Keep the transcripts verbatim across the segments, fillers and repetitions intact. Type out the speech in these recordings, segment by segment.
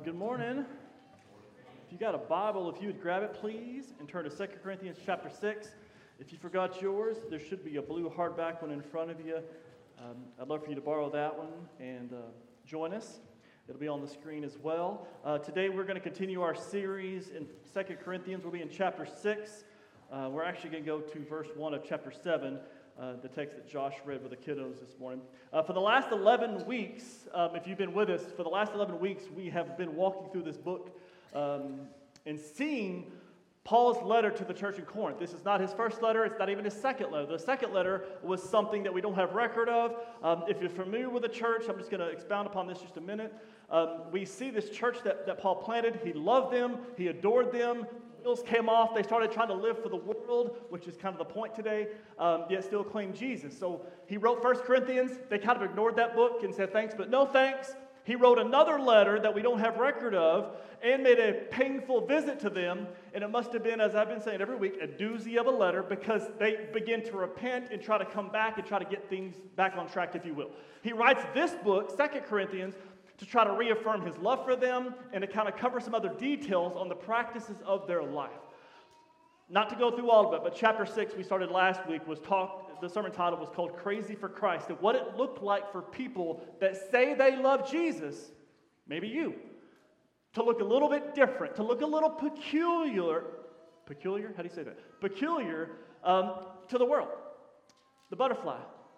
good morning. If you got a Bible, if you would grab it, please, and turn to Second Corinthians chapter six. If you forgot yours, there should be a blue hardback one in front of you. Um, I'd love for you to borrow that one and uh, join us. It'll be on the screen as well. Uh, today we're going to continue our series in Second Corinthians. We'll be in chapter six. Uh, we're actually going to go to verse one of chapter seven. Uh, the text that Josh read with the kiddos this morning. Uh, for the last eleven weeks, um, if you've been with us, for the last eleven weeks, we have been walking through this book um, and seeing Paul's letter to the church in Corinth. This is not his first letter. It's not even his second letter. The second letter was something that we don't have record of. Um, if you're familiar with the church, I'm just going to expound upon this just a minute. Um, we see this church that, that Paul planted. He loved them. He adored them. Wheels came off. They started trying to live for the world, which is kind of the point today, um, yet still claim Jesus. So he wrote First Corinthians. They kind of ignored that book and said thanks, but no thanks. He wrote another letter that we don't have record of and made a painful visit to them. And it must have been, as I've been saying every week, a doozy of a letter because they begin to repent and try to come back and try to get things back on track, if you will. He writes this book, Second Corinthians, to try to reaffirm his love for them and to kind of cover some other details on the practices of their life. Not to go through all of it, but chapter six we started last week was talk. The sermon title was called Crazy for Christ, and what it looked like for people that say they love Jesus, maybe you, to look a little bit different, to look a little peculiar, peculiar, how do you say that? Peculiar um, to the world. The butterfly,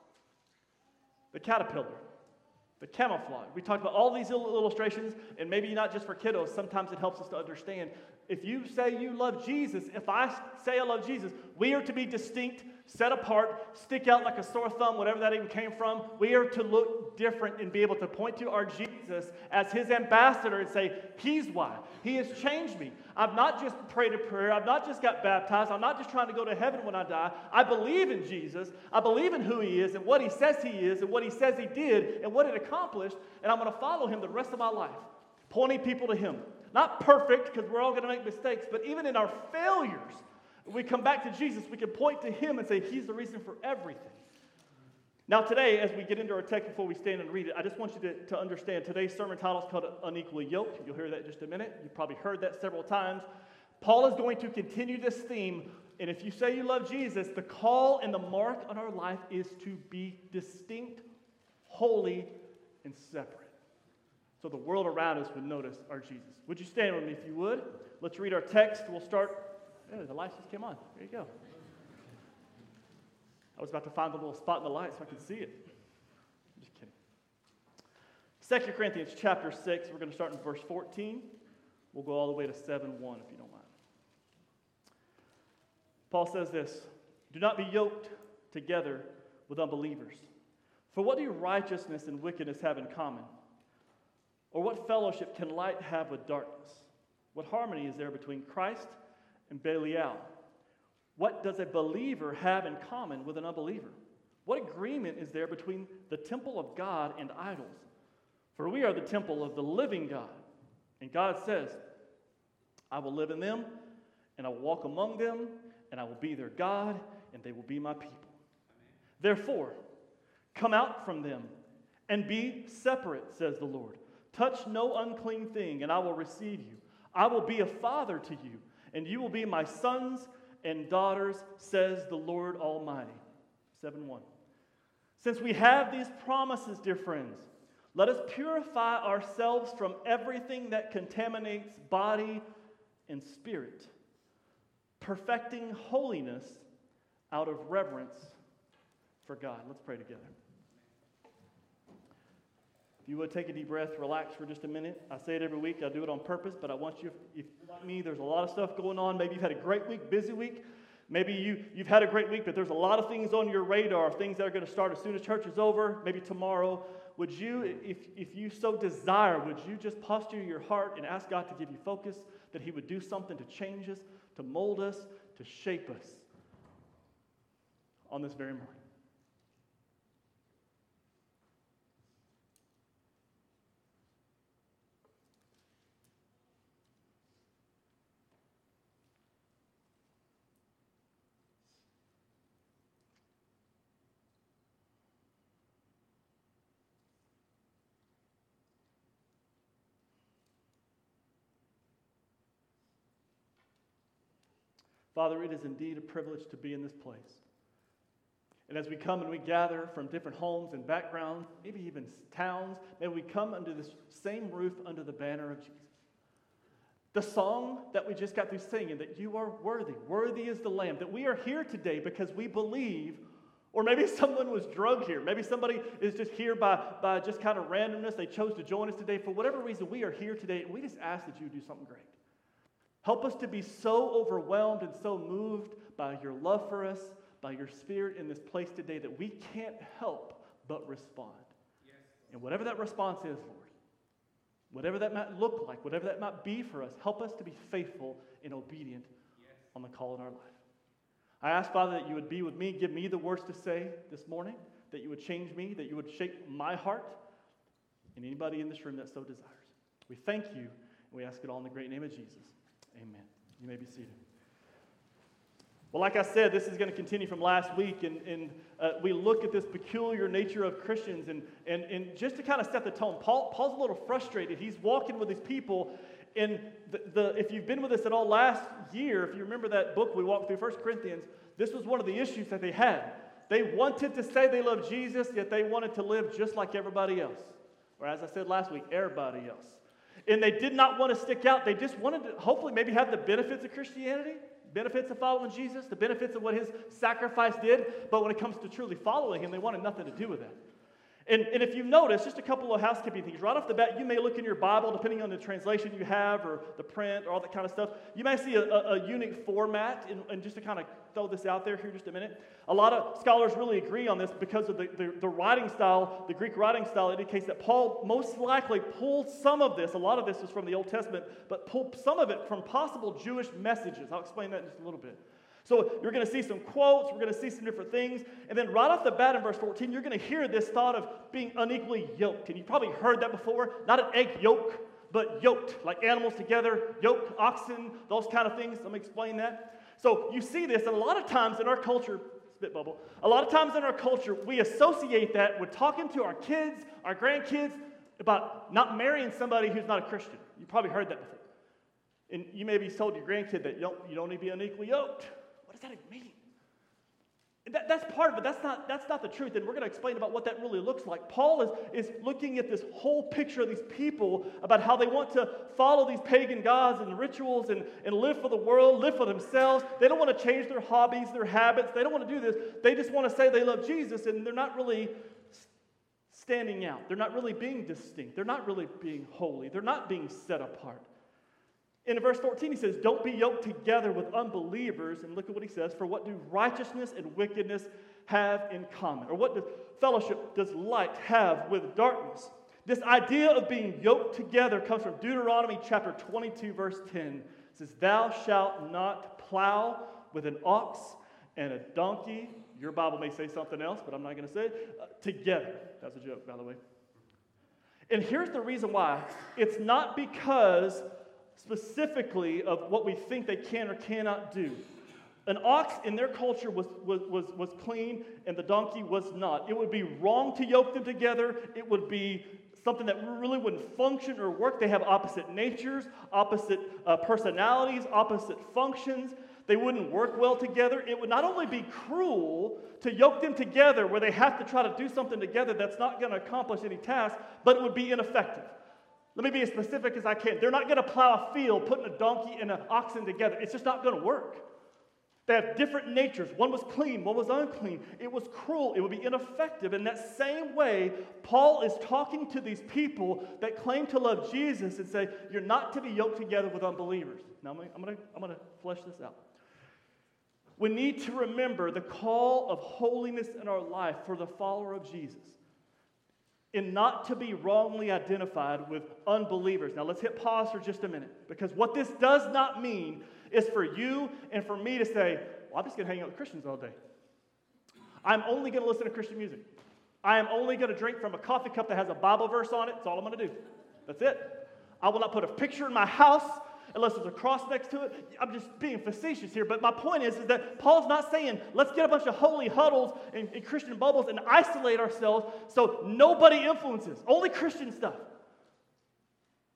the caterpillar, the camouflage. We talked about all these illustrations, and maybe not just for kiddos. Sometimes it helps us to understand. If you say you love Jesus, if I say I love Jesus, we are to be distinct, set apart, stick out like a sore thumb, whatever that even came from. We are to look different and be able to point to our Jesus as his ambassador and say, he's why. He has changed me. I've not just prayed a prayer. I've not just got baptized. I'm not just trying to go to heaven when I die. I believe in Jesus. I believe in who he is and what he says he is and what he says he did and what it accomplished, and I'm going to follow him the rest of my life, pointing people to him. Not perfect, because we're all going to make mistakes, but even in our failures, we come back to Jesus, we can point to him and say, he's the reason for everything. Now today, as we get into our text before we stand and read it, I just want you to, to understand today's sermon title is called Unequally Yoked. You'll hear that in just a minute. You've probably heard that several times. Paul is going to continue this theme, and if you say you love Jesus, the call and the mark on our life is to be distinct, holy, and separate. So the world around us would notice our Jesus. Would you stand with me if you would? Let's read our text. We'll start. Oh, the lights just came on. There you go. I was about to find the little spot in the light so I could see it. I'm just kidding. Second Corinthians chapter six, we're going to start in verse fourteen. We'll go all the way to seven one if you don't mind. Paul says this, do not be yoked together with unbelievers. For what do righteousness and wickedness have in common? Or what fellowship can light have with darkness? What harmony is there between Christ and Belial? What does a believer have in common with an unbeliever? What agreement is there between the temple of God and idols? For we are the temple of the living God. And God says, I will live in them, and I will walk among them, and I will be their God, and they will be my people. Therefore, come out from them and be separate, says the Lord. Touch no unclean thing, and I will receive you. I will be a father to you, and you will be my sons and daughters, says the Lord Almighty. seven one. Since we have these promises, dear friends, let us purify ourselves from everything that contaminates body and spirit, perfecting holiness out of reverence for God. Let's pray together. If you would take a deep breath, relax for just a minute. I say it every week. I do it on purpose, but I want you, if you're like me, there's a lot of stuff going on. Maybe you've had a great week, busy week. Maybe you, you've had a great week, but there's a lot of things on your radar, things that are going to start as soon as church is over, maybe tomorrow. Would you, if, if you so desire, would you just posture your heart and ask God to give you focus, that he would do something to change us, to mold us, to shape us on this very morning? Father, it is indeed a privilege to be in this place. And as we come and we gather from different homes and backgrounds, maybe even towns, may we come under this same roof under the banner of Jesus. The song that we just got through singing, that you are worthy, worthy is the Lamb, that we are here today because we believe, or maybe someone was drugged here. Maybe somebody is just here by, by just kind of randomness. They chose to join us today. For whatever reason, we are here today, and we just ask that you do something great. Help us to be so overwhelmed and so moved by your love for us, by your Spirit in this place today, that we can't help but respond. Yes. And whatever that response is, Lord, whatever that might look like, whatever that might be for us, help us to be faithful and obedient yes. on the call in our life. I ask, Father, that you would be with me, give me the words to say this morning, that you would change me, that you would shape my heart, and anybody in this room that so desires. We thank you, and we ask it all in the great name of Jesus. Amen. You may be seated. Well, like I said, this is going to continue from last week, and, and uh, we look at this peculiar nature of Christians, and, and, and just to kind of set the tone, Paul, Paul's a little frustrated. He's walking with these people, and the, the, if you've been with us at all last year, if you remember that book we walked through, First Corinthians, this was one of the issues that they had. They wanted to say they loved Jesus, yet they wanted to live just like everybody else. Or as I said last week, everybody else. And they did not want to stick out. They just wanted to hopefully maybe have the benefits of Christianity, benefits of following Jesus, the benefits of what his sacrifice did. But when it comes to truly following him, they wanted nothing to do with that. And, and if you've noticed, just a couple of housekeeping things. Right off the bat, you may look in your Bible, depending on the translation you have or the print or all that kind of stuff. You may see a, a, a unique format. And, and just to kind of throw this out there here just a minute, a lot of scholars really agree on this because of the, the, the writing style. The Greek writing style indicates that Paul most likely pulled some of this. A lot of this is from the Old Testament, but pulled some of it from possible Jewish messages. I'll explain that in just a little bit. So you're going to see some quotes, we're going to see some different things, and then right off the bat in verse fourteen, you're going to hear this thought of being unequally yoked. And you've probably heard that before, not an egg yolk, but yoked, like animals together, yoked, oxen, those kind of things. Let me explain that. So you see this, and a lot of times in our culture, spit bubble, a lot of times in our culture, we associate that with talking to our kids, our grandkids, about not marrying somebody who's not a Christian. You've probably heard that before. And you maybe told your grandkid that you don't, you don't need to be unequally yoked. What does that even mean? That, that's part of it. That's not, that's not the truth. And we're going to explain about what that really looks like. Paul is, is looking at this whole picture of these people about how they want to follow these pagan gods and rituals and, and live for the world, live for themselves. They don't want to change their hobbies, their habits. They don't want to do this. They just want to say they love Jesus, and they're not really standing out. They're not really being distinct. They're not really being holy. They're not being set apart. In verse fourteen, he says, don't be yoked together with unbelievers. And look at what he says. For what do righteousness and wickedness have in common? Or what does fellowship does light have with darkness? This idea of being yoked together comes from Deuteronomy chapter twenty-two, verse ten. It says, thou shalt not plow with an ox and a donkey. Your Bible may say something else, but I'm not going to say it. Uh, together. That's a joke, by the way. And here's the reason why. It's not because specifically of what we think they can or cannot do. An ox in their culture was, was, was, was clean, and the donkey was not. It would be wrong to yoke them together. It would be something that really wouldn't function or work. They have opposite natures, opposite uh, personalities, opposite functions. They wouldn't work well together. It would not only be cruel to yoke them together where they have to try to do something together that's not going to accomplish any task, but it would be ineffective. Let me be as specific as I can. They're not going to plow a field putting a donkey and an oxen together. It's just not going to work. They have different natures. One was clean, one was unclean. It was cruel. It would be ineffective. In that same way, Paul is talking to these people that claim to love Jesus and say, you're not to be yoked together with unbelievers. Now, I'm going to, I'm going to flesh this out. We need to remember the call of holiness in our life for the follower of Jesus, and not to be wrongly identified with unbelievers. Now let's hit pause for just a minute, because what this does not mean is for you and for me to say, well, I'm just going to hang out with Christians all day. I'm only going to listen to Christian music. I am only going to drink from a coffee cup that has a Bible verse on it. That's all I'm going to do. That's it. I will not put a picture in my house unless there's a cross next to it. I'm just being facetious here, but my point is, is that Paul's not saying, let's get a bunch of holy huddles and, and Christian bubbles and isolate ourselves so nobody influences, only Christian stuff.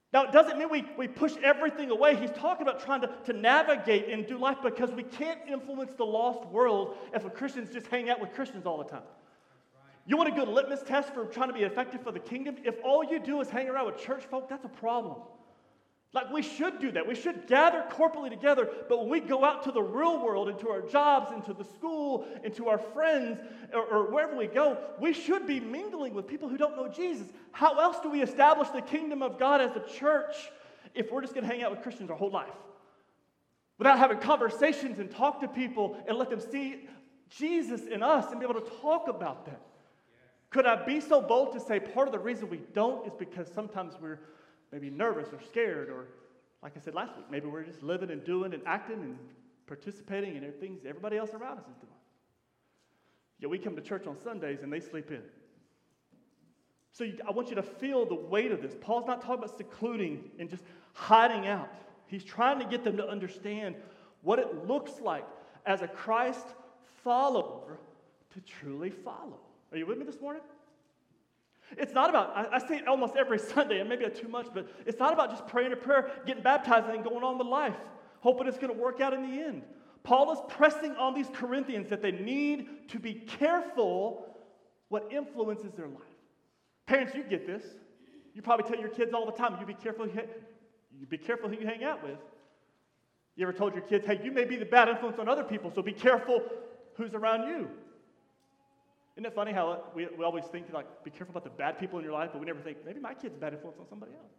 Now, it doesn't mean we, we push everything away. He's talking about trying to, to navigate and do life because we can't influence the lost world if a Christians just hang out with Christians all the time. You want a good litmus test for trying to be effective for the kingdom? If all you do is hang around with church folk, that's a problem. Like, we should do that. We should gather corporately together, but when we go out to the real world, into our jobs, into the school, into our friends, or, or wherever we go, we should be mingling with people who don't know Jesus. How else do we establish the kingdom of God as a church if we're just going to hang out with Christians our whole life? Without having conversations and talk to people and let them see Jesus in us and be able to talk about that. Could I be so bold to say part of the reason we don't is because sometimes we're maybe nervous or scared, or like I said last week, maybe we're just living and doing and acting and participating in things everybody else around us is doing. Yet we come to church on Sundays and they sleep in. So you, I want you to feel the weight of this. Paul's not talking about secluding and just hiding out. He's trying to get them to understand what it looks like as a Christ follower to truly follow. Are you with me this morning? It's not about, I, I say it almost every Sunday, and maybe too much, but it's not about just praying a prayer, getting baptized, and then going on with life, hoping it's going to work out in the end. Paul is pressing on these Corinthians that they need to be careful what influences their life. Parents, you get this. You probably tell your kids all the time, you be careful, you be careful who you hang out with. You ever told your kids, hey, you may be the bad influence on other people, so be careful who's around you. Isn't it funny how we, we always think, like, be careful about the bad people in your life, but we never think, maybe my kid's a bad influence on somebody else.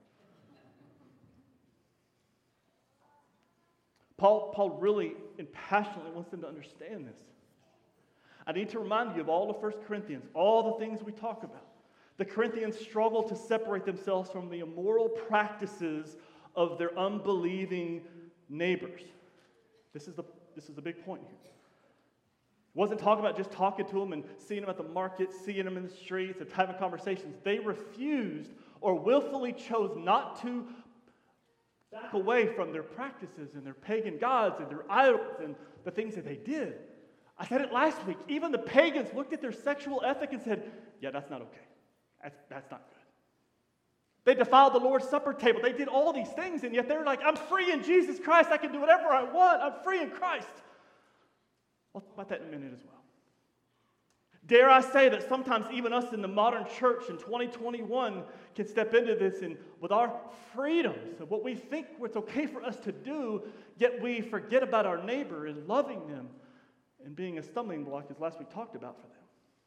Paul, Paul really and passionately wants them to understand this. I need to remind you of all of First Corinthians, all the things we talk about. The Corinthians struggle to separate themselves from the immoral practices of their unbelieving neighbors. This is the, this is the big point here. It wasn't talking about just talking to them and seeing them at the market, seeing them in the streets, and having conversations. They refused or willfully chose not to back away from their practices and their pagan gods and their idols and the things that they did. I said it last week. Even the pagans looked at their sexual ethic and said, yeah, that's not okay. That's, that's not good. They defiled the Lord's Supper table. They did all these things, and yet they're like, I'm free in Jesus Christ. I can do whatever I want. I'm free in Christ. I'll talk about that in a minute as well. Dare I say that sometimes even us in the modern church in twenty twenty-one can step into this and with our freedoms of what we think it's okay for us to do, yet we forget about our neighbor and loving them and being a stumbling block, as last week talked about for them.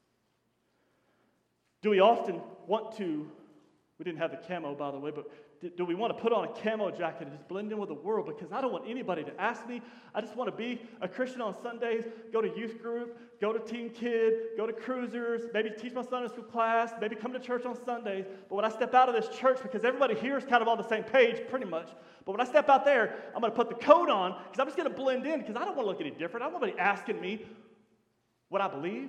Do we often want to, we didn't have the camo by the way, but do we want to put on a camo jacket and just blend in with the world? Because I don't want anybody to ask me. I just want to be a Christian on Sundays, go to youth group, go to Teen Kid, go to Cruisers, maybe teach my Sunday school class, maybe come to church on Sundays. But when I step out of this church, because everybody here is kind of on the same page pretty much, but when I step out there, I'm going to put the coat on because I'm just going to blend in because I don't want to look any different. I don't want anybody asking me what I believe.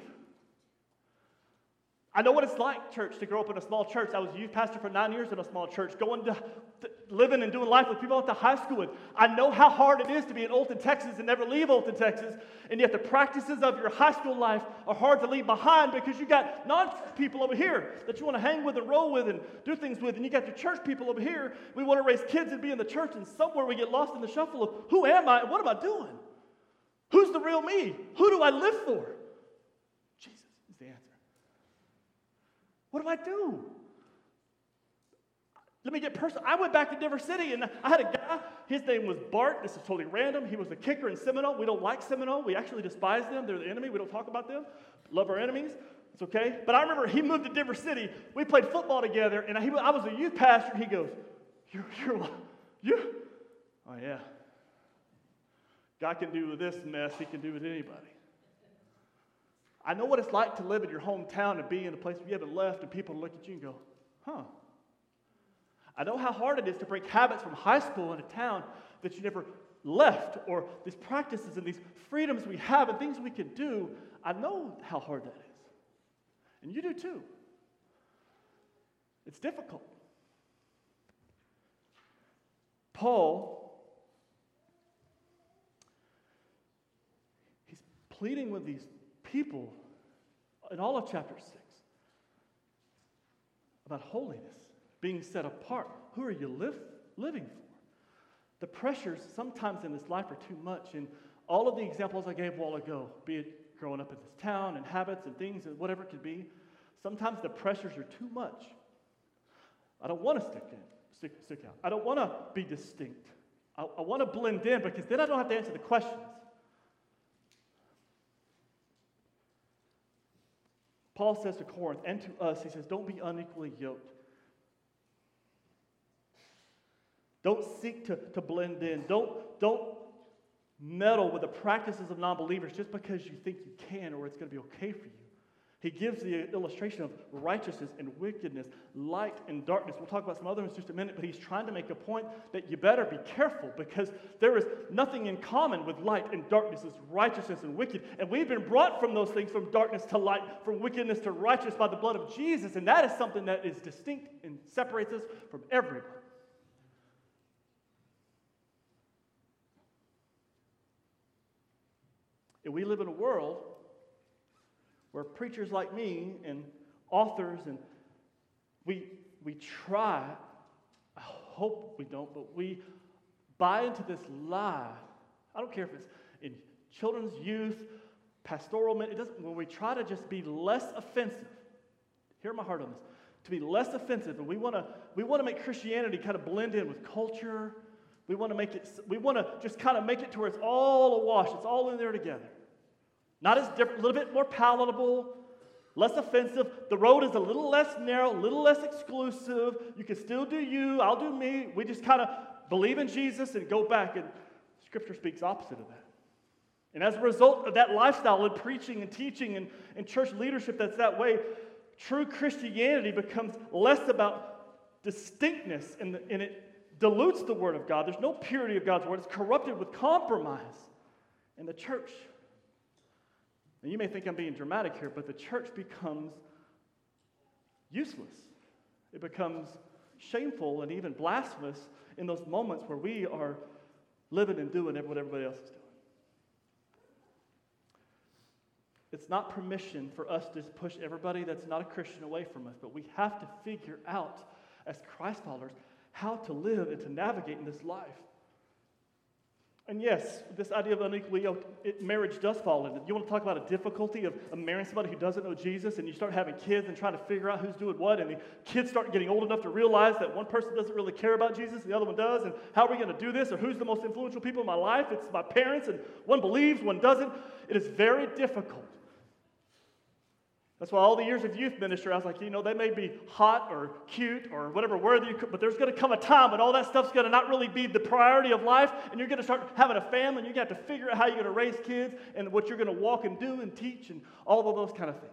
I know what it's like, church, to grow up in a small church. I was a youth pastor for nine years in a small church, going to, to living and doing life with people at the high school. And I know how hard it is to be in Olton, Texas and never leave Olton, Texas. And yet the practices of your high school life are hard to leave behind because you got non-church people over here that you want to hang with and roll with and do things with. And you got your church people over here. We want to raise kids and be in the church. And somewhere we get lost in the shuffle of who am I and what am I doing? Who's the real me? Who do I live for? Jesus is the answer. What do I do? Let me get personal. I went back to Denver City, and I had a guy. His name was Bart. This is totally random. He was a kicker in Seminole. We don't like Seminole. We actually despise them. They're the enemy. We don't talk about them. Love our enemies. It's okay. But I remember he moved to Denver City. We played football together, and I, he, I was a youth pastor. He goes, you're, you're, you? Oh, yeah. God can do with this mess. He can do with anybody. I know what it's like to live in your hometown and be in a place where you haven't left and people look at you and go, huh. I know how hard it is to break habits from high school in a town that you never left, or these practices and these freedoms we have and things we can do. I know how hard that is. And you do too. It's difficult. Paul, he's pleading with these people in all of chapter six about holiness, being set apart. Who are you live, living for? The pressures sometimes in this life are too much, and all of the examples I gave a while ago, be it growing up in this town and habits and things and whatever it could be, sometimes the pressures are too much. I don't want to stick in, stick, stick out. I don't want to be distinct. I, I want to blend in because then I don't have to answer the questions. Paul says to Corinth and to us, he says, don't be unequally yoked. Don't seek to, to blend in. Don't, don't meddle with the practices of non-believers just because you think you can or it's going to be okay for you. He gives the illustration of righteousness and wickedness, light and darkness. We'll talk about some other ones in just a minute, but he's trying to make a point that you better be careful because there is nothing in common with light and darkness, it's righteousness and wicked. And we've been brought from those things, from darkness to light, from wickedness to righteousness by the blood of Jesus, and that is something that is distinct and separates us from everyone. And we live in a world where preachers like me and authors, and we, we try, I hope we don't, but we buy into this lie. I don't care if it's in children's youth, pastoral, it doesn't, when we try to just be less offensive, hear my heart on this, to be less offensive, and we want to we want to make Christianity kind of blend in with culture. We want to make it, we want to just kind of make it to where it's all awash, it's all in there together. Not as different, a little bit more palatable, less offensive. The road is a little less narrow, a little less exclusive. You can still do you, I'll do me. We just kind of believe in Jesus and go back, and Scripture speaks opposite of that. And as a result of that lifestyle and preaching and teaching and, and church leadership that's that way, true Christianity becomes less about distinctness, and, and it dilutes the Word of God. There's no purity of God's Word. It's corrupted with compromise. And the church, and you may think I'm being dramatic here, but the church becomes useless. It becomes shameful and even blasphemous in those moments where we are living and doing what everybody else is doing. It's not permission for us to just push everybody that's not a Christian away from us, but we have to figure out, as Christ followers, how to live and to navigate in this life. And yes, this idea of unequally yoked, it, marriage does fall into it. You want to talk about a difficulty of, of marrying somebody who doesn't know Jesus, and you start having kids and trying to figure out who's doing what, and the kids start getting old enough to realize that one person doesn't really care about Jesus, the other one does, and how are we going to do this, or who's the most influential people in my life? It's my parents, and one believes, one doesn't. It is very difficult. That's why all the years of youth ministry, I was like, you know, they may be hot or cute or whatever word you could, but there's going to come a time when all that stuff's going to not really be the priority of life, and you're going to start having a family, and you're going to have to figure out how you're going to raise kids and what you're going to walk and do and teach and all of those kind of things.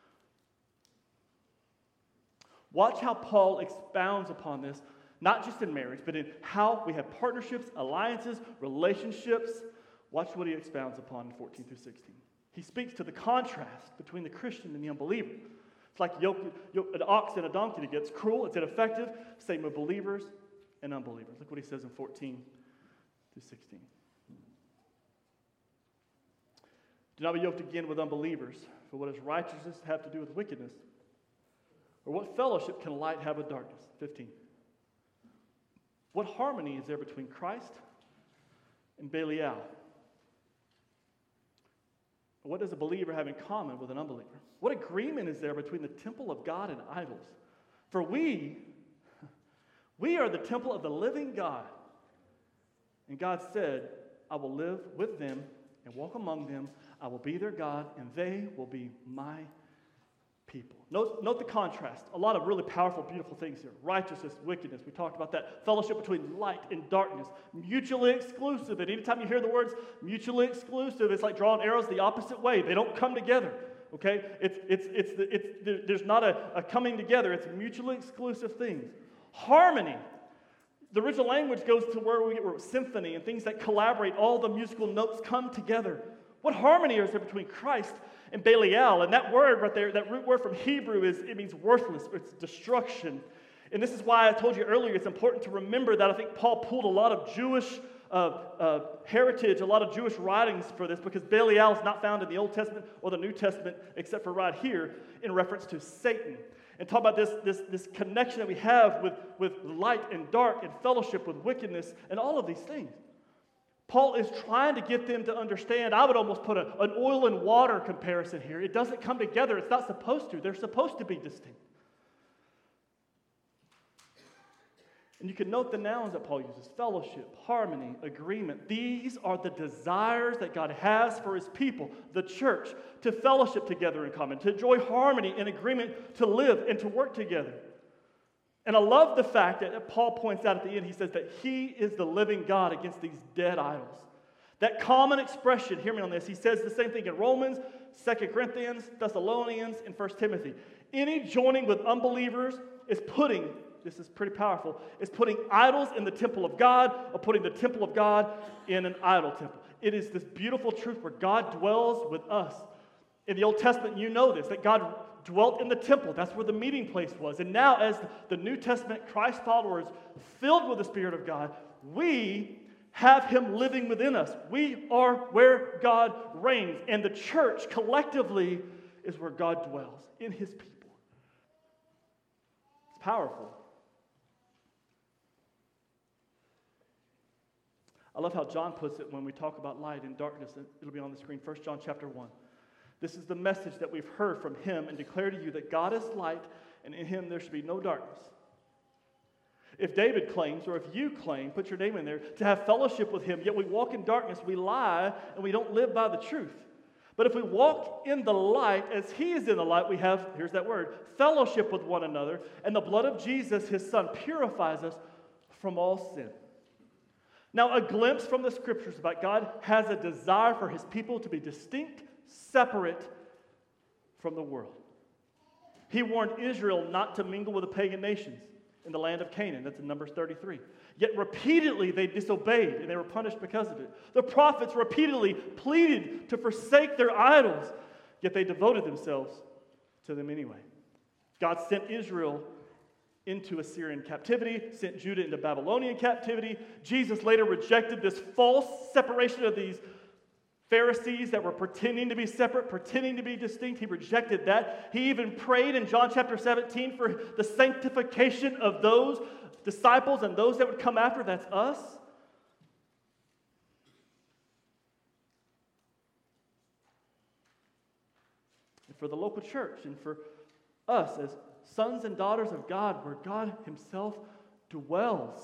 Watch how Paul expounds upon this, not just in marriage, but in how we have partnerships, alliances, relationships. Watch what he expounds upon in fourteen through sixteen. He speaks to the contrast between the Christian and the unbeliever. It's like yoke, yoke, an ox and a donkey together. It's cruel, it's ineffective. Same with believers and unbelievers. Look what he says in fourteen through sixteen. Do not be yoked again with unbelievers, for what does righteousness have to do with wickedness? Or what fellowship can light have with darkness? fifteen. What harmony is there between Christ and Belial? What does a believer have in common with an unbeliever? What agreement is there between the temple of God and idols? For we, we are the temple of the living God. And God said, I will live with them and walk among them. I will be their God, and they will be my people. Note, note the contrast. A lot of really powerful, beautiful things here. Righteousness, wickedness. We talked about that. Fellowship between light and darkness. Mutually exclusive. And anytime you hear the words mutually exclusive, it's like drawing arrows the opposite way. They don't come together. Okay? It's, it's, it's, the, it's, there's not a, a coming together. It's mutually exclusive things. Harmony. The original language goes to where we get where symphony and things that collaborate. All the musical notes come together. What harmony is there between Christ and Belial? And that word right there, that root word from Hebrew, is it means worthless, or it's destruction. And this is why I told you earlier it's important to remember that I think Paul pulled a lot of Jewish uh, uh, heritage, a lot of Jewish writings for this, because Belial is not found in the Old Testament or the New Testament except for right here in reference to Satan. and talk about this, this, this connection that we have with, with light and dark and fellowship with wickedness and all of these things. Paul is trying to get them to understand. I would almost put a, an oil and water comparison here. It doesn't come together. It's not supposed to. They're supposed to be distinct. And you can note the nouns that Paul uses: fellowship, harmony, agreement. These are the desires that God has for his people, the church, to fellowship together in common, to enjoy harmony and agreement, to live and to work together. And I love the fact that Paul points out at the end, he says that he is the living God against these dead idols. That common expression, hear me on this, he says the same thing in Romans, Second Corinthians, Thessalonians, and First Timothy. Any joining with unbelievers is putting, this is pretty powerful, is putting idols in the temple of God, or putting the temple of God in an idol temple. It is this beautiful truth where God dwells with us. In the Old Testament, you know this, that God dwelt in the temple. That's where the meeting place was. And now, as the New Testament Christ followers filled with the Spirit of God, we have him living within us. We are where God reigns. And the church collectively is where God dwells, in his people. It's powerful. I love how John puts it when we talk about light and darkness. It'll be on the screen. First John chapter one. This is the message that we've heard from him and declare to you that God is light, and in him there should be no darkness. If David claims, or if you claim, put your name in there, to have fellowship with him, yet we walk in darkness, we lie, and we don't live by the truth. But if we walk in the light as he is in the light, we have, here's that word, fellowship with one another, and the blood of Jesus, his son, purifies us from all sin. Now, a glimpse from the scriptures about God has a desire for his people to be distinct, separate from the world. He warned Israel not to mingle with the pagan nations in the land of Canaan. That's in Numbers thirty-three. Yet repeatedly they disobeyed, and they were punished because of it. The prophets repeatedly pleaded to forsake their idols, yet they devoted themselves to them anyway. God sent Israel into Assyrian captivity, sent Judah into Babylonian captivity. Jesus later rejected this false separation of these Pharisees that were pretending to be separate, pretending to be distinct. He rejected that. He even prayed in John chapter seventeen for the sanctification of those disciples and those that would come after. That's us. And for the local church and for us as sons and daughters of God, where God himself dwells.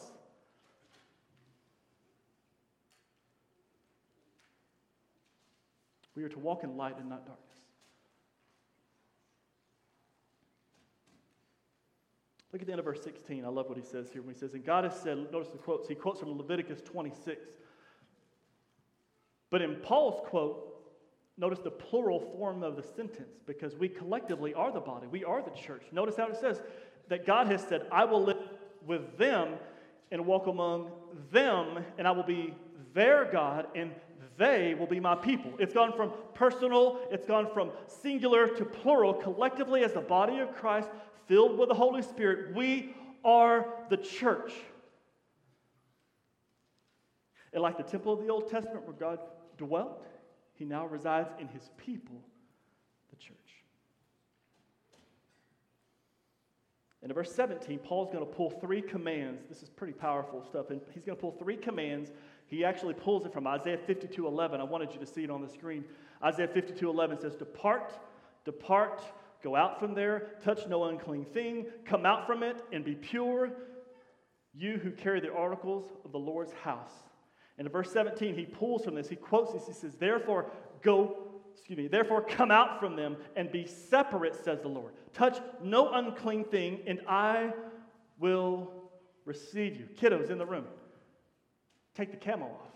We are to walk in light and not darkness. Look at the end of verse sixteen. I love what he says here when he says, and God has said, notice the quotes. He quotes from Leviticus twenty-six. But in Paul's quote, notice the plural form of the sentence, because we collectively are the body. We are the church. Notice how it says that God has said, I will live with them and walk among them, and I will be their God, and they will be my people. It's gone from personal, it's gone from singular to plural. Collectively, as the body of Christ, filled with the Holy Spirit, we are the church. And like the temple of the Old Testament where God dwelt, he now resides in his people, the church. And in verse seventeen, Paul's going to pull three commands. This is pretty powerful stuff. And he's going to pull three commands. He actually pulls it from Isaiah fifty-two eleven. I wanted you to see it on the screen. Isaiah fifty-two eleven says, Depart, depart, go out from there, touch no unclean thing, come out from it and be pure, you who carry the articles of the Lord's house. And in verse seventeen, he pulls from this. He quotes this. He says, Therefore, go, excuse me, therefore come out from them and be separate, says the Lord. Touch no unclean thing, and I will receive you. Kiddos in the room, take the camo off.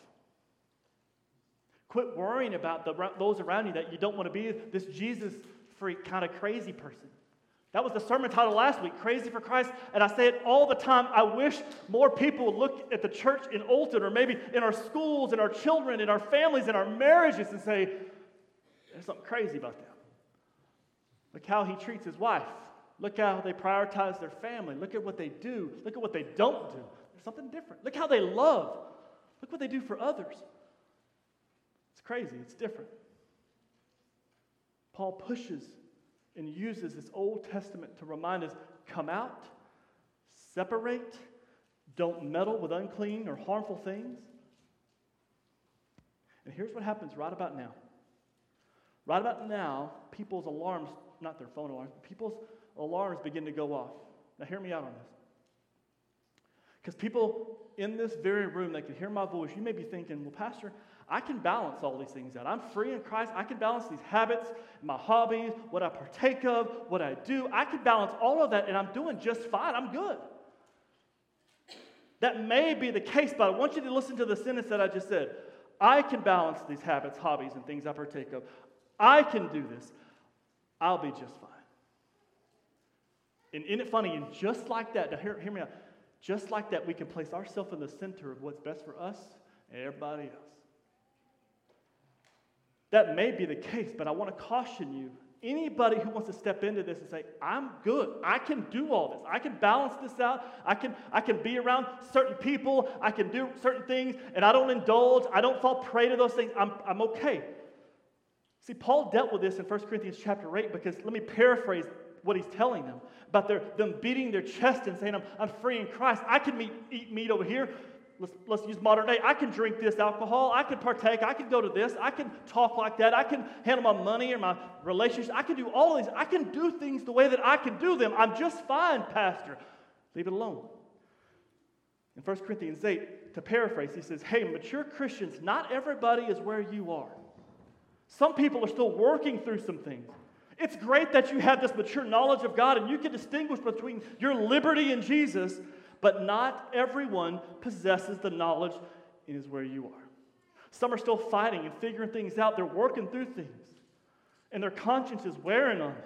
Quit worrying about the, those around you that you don't want to be this Jesus freak kind of crazy person. That was the sermon title last week, Crazy for Christ. And I say it all the time. I wish more people would look at the church in Olton, or maybe in our schools, and our children, and our families, and our marriages, and say, there's something crazy about them. Look how he treats his wife. Look how they prioritize their family. Look at what they do. Look at what they don't do. There's something different. Look how they love. Look what they do for others. It's crazy. It's different. Paul pushes and uses this Old Testament to remind us, come out, separate, don't meddle with unclean or harmful things. And here's what happens right about now. Right about now, people's alarms, not their phone alarms, but people's alarms begin to go off. Now hear me out on this. Because people in this very room, they can hear my voice. You may be thinking, well, Pastor, I can balance all these things out. I'm free in Christ. I can balance these habits, my hobbies, what I partake of, what I do. I can balance all of that, and I'm doing just fine. I'm good. That may be the case, but I want you to listen to the sentence that I just said. I can balance these habits, hobbies, and things I partake of. I can do this. I'll be just fine. And isn't it funny? And just like that, now hear, hear me out. Just like that, we can place ourselves in the center of what's best for us and everybody else. That may be the case, but I want to caution you. Anybody who wants to step into this and say, I'm good, I can do all this, I can balance this out, I can, I can be around certain people, I can do certain things, and I don't indulge, I don't fall prey to those things, I'm, I'm okay. See, Paul dealt with this in First Corinthians chapter eight, because let me paraphrase what he's telling them about their, them beating their chest and saying, I'm, I'm free in Christ. I can meet, eat meat over here. Let's, let's use modern day. I can drink this alcohol. I can partake. I can go to this. I can talk like that. I can handle my money or my relationships. I can do all of these. I can do things the way that I can do them. I'm just fine, Pastor. Leave it alone. In First Corinthians eight, to paraphrase, he says, hey, mature Christians, not everybody is where you are. Some people are still working through some things. It's great that you have this mature knowledge of God and you can distinguish between your liberty in Jesus, but not everyone possesses the knowledge and is where you are. Some are still fighting and figuring things out. They're working through things, and their conscience is wearing on them.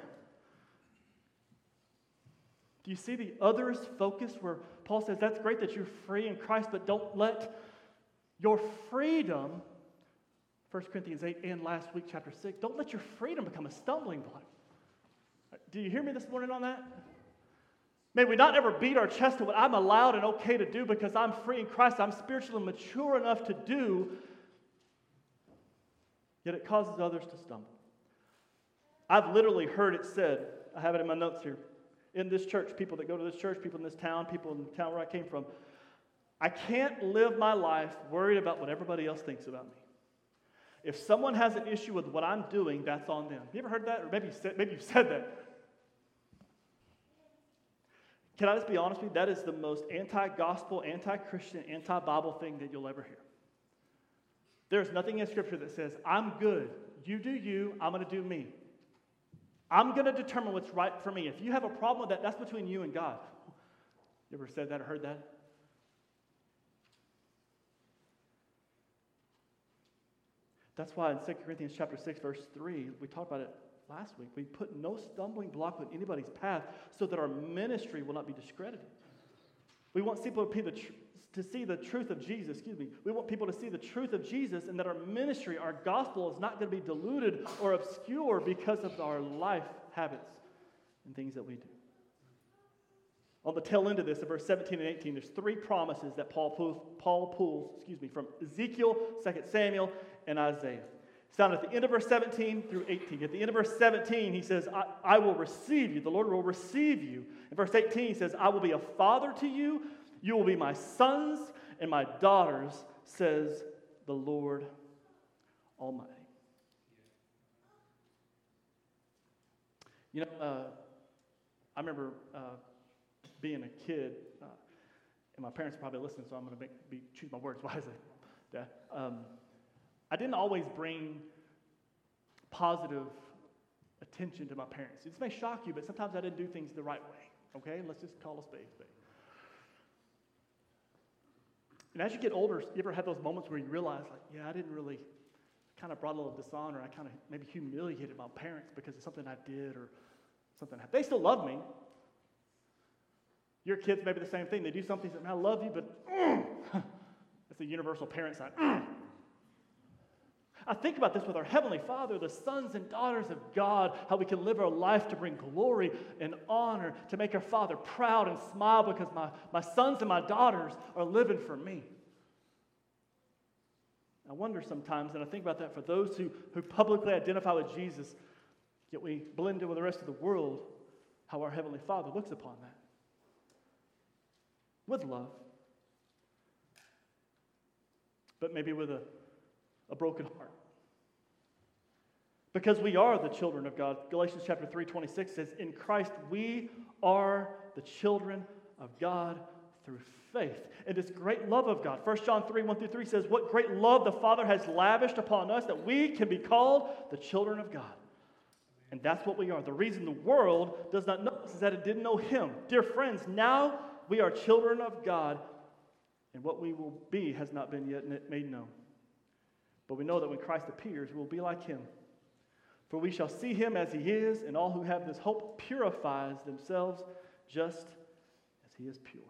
Do you see the others focus where Paul says, that's great that you're free in Christ, but don't let your freedom, First Corinthians eight and last week, chapter six, don't let your freedom become a stumbling block. Do you hear me this morning on that? May we not ever beat our chest to what I'm allowed and okay to do because I'm free in Christ. I'm spiritually mature enough to do, yet it causes others to stumble. I've literally heard it said, I have it in my notes here, in this church, people that go to this church, people in this town, people in the town where I came from, I can't live my life worried about what everybody else thinks about me. If someone has an issue with what I'm doing, that's on them. You ever heard that? Or maybe you said, maybe you've said that. Can I just be honest with you? That is the most anti-gospel, anti-Christian, anti-Bible thing that you'll ever hear. There's nothing in Scripture that says, I'm good. You do you. I'm going to do me. I'm going to determine what's right for me. If you have a problem with that, that's between you and God. You ever said that or heard that? That's why in Second Corinthians chapter six, verse three, we talked about it last week. We put no stumbling block on anybody's path so that our ministry will not be discredited. We want people to, the tr- to see the truth of Jesus. Excuse me. We want people to see the truth of Jesus and that our ministry, our gospel is not going to be diluted or obscure because of our life habits and things that we do. On the tail end of this, in verse seventeen and eighteen, there's three promises that Paul pulls, Paul pulls excuse me, from Ezekiel, Second Samuel, and Isaiah. It's found at the end of verse seventeen through eighteen. At the end of verse seventeen, he says, I, I will receive you. The Lord will receive you. In verse eighteen, he says, I will be a father to you. You will be my sons and my daughters, says the Lord Almighty. You know, uh, I remember uh, being a kid, uh, and my parents are probably listening, so I'm going to make, be, choose my words wisely. Yeah. Um, I didn't always bring positive attention to my parents. This may shock you, but sometimes I didn't do things the right way. Okay? Let's just call a spade a spade. And as you get older, you ever had those moments where you realize, like, yeah, I didn't really, kind of brought a little dishonor. I kind of maybe humiliated my parents because of something I did or something. They still love me. Your kids may be the same thing. They do something, say, I love you, but mm. That's the universal parent side. Mm. I think about this with our Heavenly Father, the sons and daughters of God, how we can live our life to bring glory and honor, to make our Father proud and smile because my, my sons and my daughters are living for me. I wonder sometimes, and I think about that for those who, who publicly identify with Jesus, Yet we blend in with the rest of the world how our Heavenly Father looks upon that. With love. But maybe with a, a broken heart. Because we are the children of God. Galatians chapter three twenty-six says, in Christ we are the children of God through faith. And this great love of God. First John three, one through three says, what great love the Father has lavished upon us that we can be called the children of God. And that's what we are. The reason the world does not know us is that it didn't know Him. Dear friends, now we are children of God, and what we will be has not been yet made known. But we know that when Christ appears, we will be like Him. For we shall see Him as He is, and all who have this hope purifies themselves just as He is pure.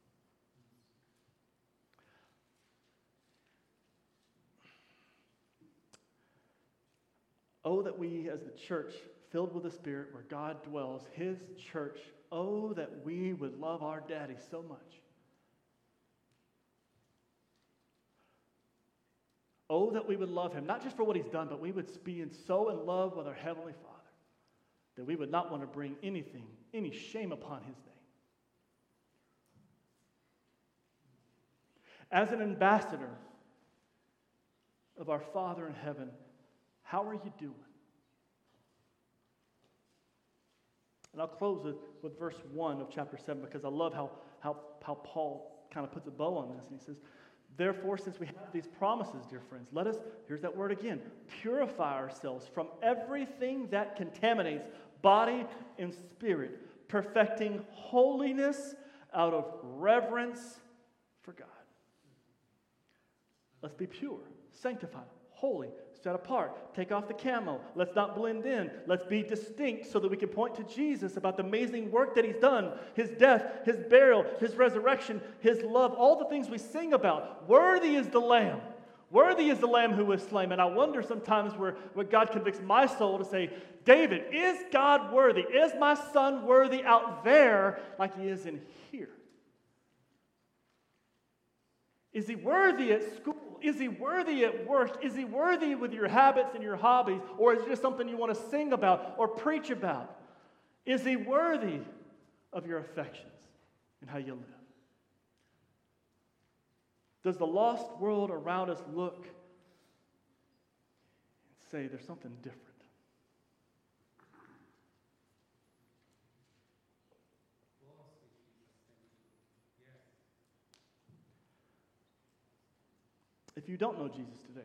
Oh, that we as the church, filled with the Spirit, where God dwells, His church, oh, that we would love our daddy so much. Oh, that we would love Him, not just for what He's done, but we would be in so in love with our Heavenly Father that we would not want to bring anything, any shame upon His name. As an ambassador of our Father in heaven, how are you doing? And I'll close with, with verse one of chapter seven because I love how, how, how Paul kind of puts a bow on this. And he says, therefore, since we have these promises, dear friends, let us, here's that word again, purify ourselves from everything that contaminates body and spirit, perfecting holiness out of reverence for God. Let's be pure, sanctified, holy, set apart. Take off the camo. Let's not blend in. Let's be distinct so that we can point to Jesus about the amazing work that He's done, His death, His burial, His resurrection, His love, all the things we sing about. Worthy is the Lamb. Worthy is the Lamb who was slain. And I wonder sometimes where, where God convicts my soul to say, David, is God worthy? Is my son worthy out there like He is in here? Is He worthy at school? Is He worthy at work? Is He worthy with your habits and your hobbies? Or is it just something you want to sing about or preach about? Is He worthy of your affections and how you live? Does the lost world around us look and say there's something different? If you don't know Jesus today,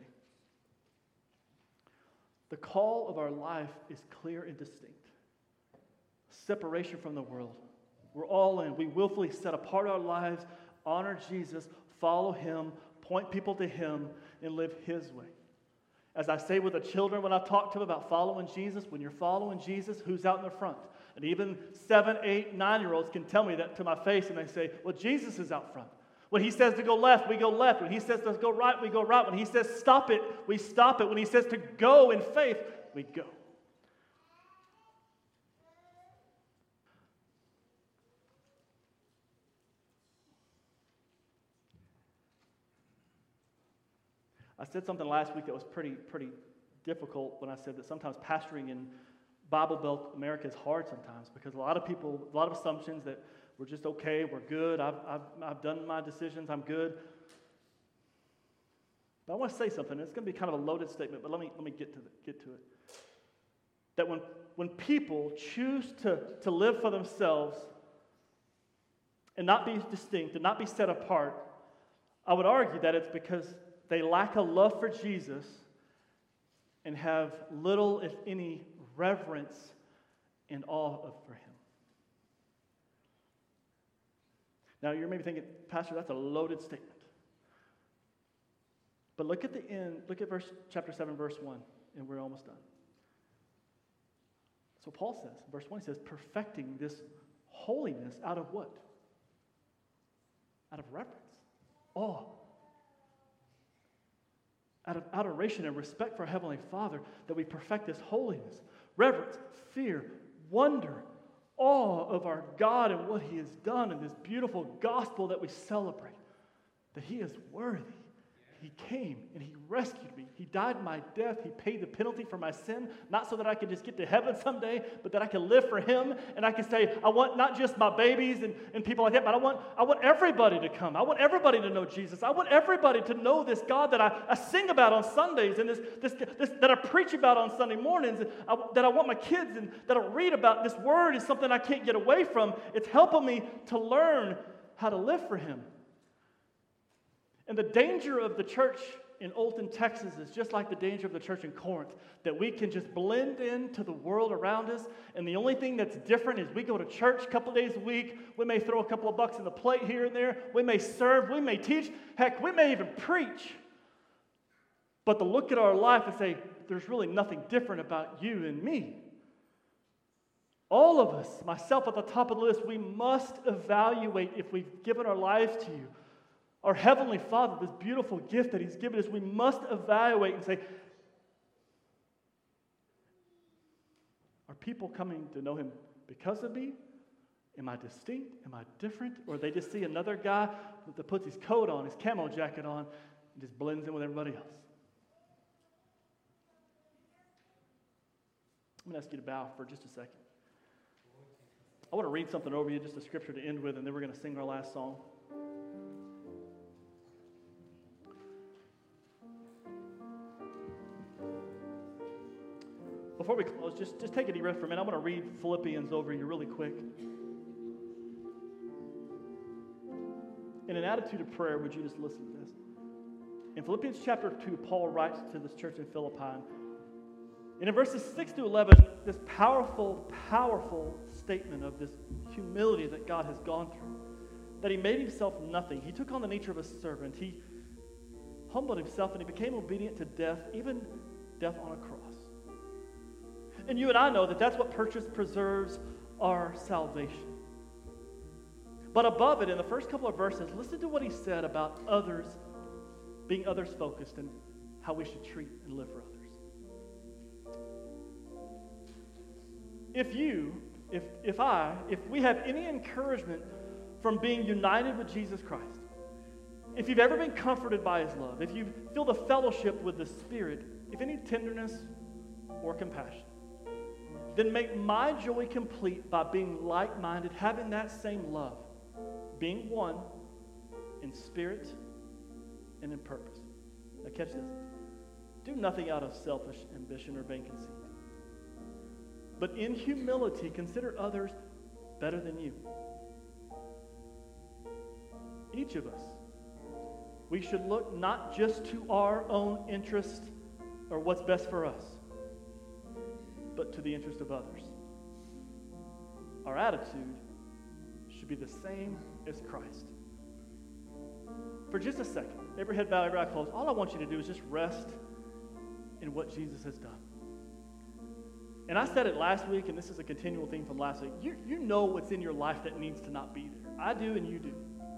the call of our life is clear and distinct. Separation from the world. We're all in. We willfully set apart our lives, honor Jesus, follow Him, point people to Him, and live His way. As I say with the children when I talk to them about following Jesus, when you're following Jesus, who's out in the front? And even seven, eight, nine-year-olds can tell me that to my face, and they say, well, Jesus is out front. When He says to go left, we go left. When He says to go right, we go right. When He says stop it, we stop it. When He says to go in faith, we go. I said something last week that was pretty, pretty difficult when I said that sometimes pastoring in Bible Belt America is hard sometimes because a lot of people, a lot of assumptions that we're just okay, we're good, I've, I've, I've done my decisions, I'm good. But I want to say something. It's going to be kind of a loaded statement, but let me, let me get to the, get to it. That when, when people choose to, to live for themselves and not be distinct and not be set apart, I would argue that it's because they lack a love for Jesus and have little, if any, reverence and awe of, for Him. Now, you're maybe thinking, Pastor, that's a loaded statement. But look at the end, look at verse, chapter seven, verse one, and we're almost done. So Paul says, verse one, he says, perfecting this holiness out of what? Out of reverence, awe, out of adoration and respect for our Heavenly Father, that we perfect this holiness, reverence, fear, wonder, awe of our God and what He has done in this beautiful gospel that we celebrate, that He is worthy. he came and he rescued me. He died my death. He paid the penalty for my sin, not so that I could just get to heaven someday, but that I could live for him. And I can say, I want not just my babies and, and people like that, but I want, I want everybody to come. I want everybody to know Jesus. I want everybody to know this God that I, I sing about on Sundays and this, this, this that I preach about on Sunday mornings, and I, that I want my kids and that I read about. This word is something I can't get away from. It's helping me to learn how to live for him. And the danger of the church in Olton, Texas is just like the danger of the church in Corinth, that we can just blend into the world around us, and the only thing that's different is we go to church a couple days a week, we may throw a couple of bucks in the plate here and there, we may serve, we may teach, heck, we may even preach, but to look at our life and say, there's really nothing different about you and me. All of us, myself at the top of the list, we must evaluate if we've given our lives to you. Our Heavenly Father, this beautiful gift that he's given us, we must evaluate and say, are people coming to know him because of me? Am I distinct? Am I different? Or they just see another guy that puts his coat on, his camo jacket on, and just blends in with everybody else? I'm going to ask you to bow for just a second. I want to read something over you, just a scripture to end with, and then we're going to sing our last song. Before we close, just, just take a deep breath for a minute. I'm going to read Philippians over you really quick. In an attitude of prayer, would you just listen to this? In Philippians chapter two, Paul writes to this church in Philippi. And in verses six to eleven, this powerful, powerful statement of this humility that God has gone through, that he made himself nothing. He took on the nature of a servant. He humbled himself and he became obedient to death, even death on a cross. And you and I know that that's what purchase preserves our salvation. But above it, in the first couple of verses, listen to what he said about others, being others-focused and how we should treat and live for others. If you, if, if I, if we have any encouragement from being united with Jesus Christ, if you've ever been comforted by his love, if you feel the fellowship with the Spirit, if any tenderness or compassion, then make my joy complete by being like-minded, having that same love, being one in spirit and in purpose. Now catch this. Do nothing out of selfish ambition or vain conceit, but in humility consider others better than you. Each of us, we should look not just to our own interest or what's best for us, but to the interest of others. Our attitude should be the same as Christ. For just a second, every head bowed, every eye closed, all I want you to do is just rest in what Jesus has done. And I said it last week, and this is a continual theme from last week. You, you know what's in your life that needs to not be there. I do, and you do.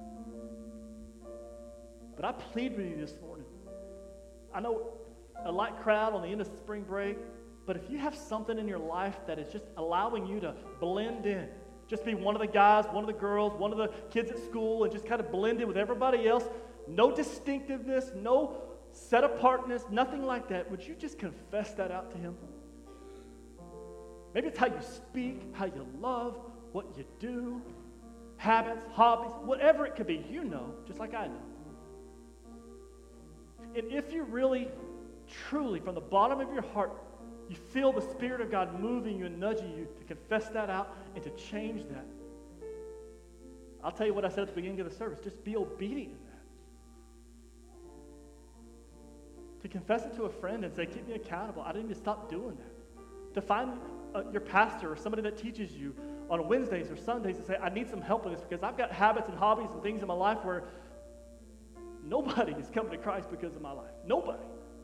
But I plead with you this morning. I know a light crowd on the end of spring break, but if you have something in your life that is just allowing you to blend in, just be one of the guys, one of the girls, one of the kids at school, and just kind of blend in with everybody else, no distinctiveness, no set apartness, nothing like that, would you just confess that out to him? Maybe it's how you speak, how you love, what you do, habits, hobbies, whatever it could be, you know, just like I know. And if you really, truly, from the bottom of your heart, you feel the Spirit of God moving you and nudging you to confess that out and to change that, I'll tell you what I said at the beginning of the service. Just be obedient in that. To confess it to a friend and say, keep me accountable. I need to stop doing that. To find uh, your pastor or somebody that teaches you on Wednesdays or Sundays and say, I need some help with this because I've got habits and hobbies and things in my life where nobody is coming to Christ because of my life. Nobody.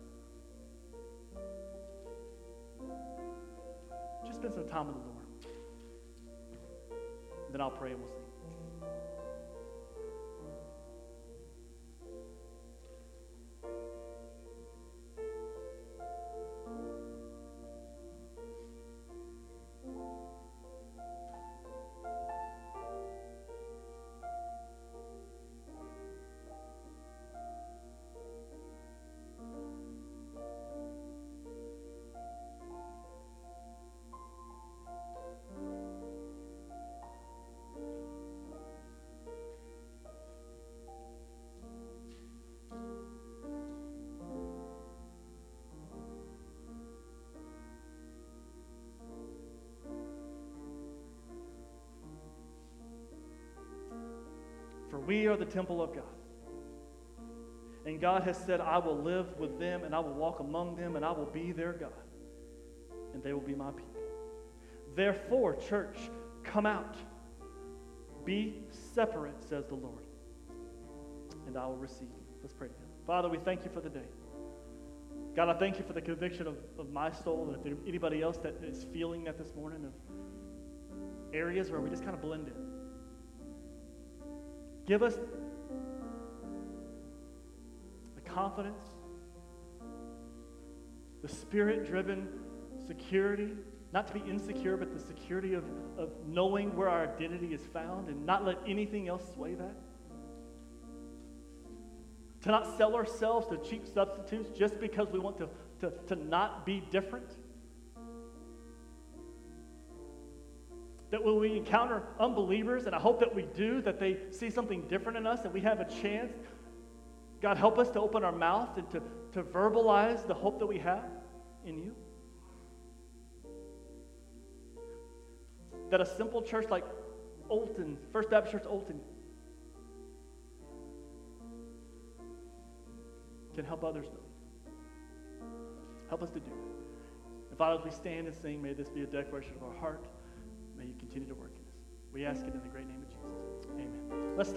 Just spend some time with the Lord. Then I'll pray and we'll sing. we are the temple of God. And God has said, I will live with them, and I will walk among them, and I will be their God, and they will be my people. Therefore, church, come out. Be separate, says the Lord, and I will receive you. Let's pray together. Father, we thank you for the day. God, I thank you for the conviction of, of my soul, and if there's anybody else that is feeling that this morning, of areas where we just kind of blend in. Give us the confidence, the spirit-driven security, not to be insecure, but the security of, of knowing where our identity is found and not let anything else sway that. To not sell ourselves to cheap substitutes just because we want to, to, to not be different. That when we encounter unbelievers, and I hope that we do, that they see something different in us and we have a chance. God, help us to open our mouth and to, to verbalize the hope that we have in you. That a simple church like Olton, First Baptist Church Olton, can help others know. Help us to do it. And Father, as we stand and sing, may this be a declaration of our heart. May you continue to work in us. We ask it in the great name of Jesus. Amen. Let's stand.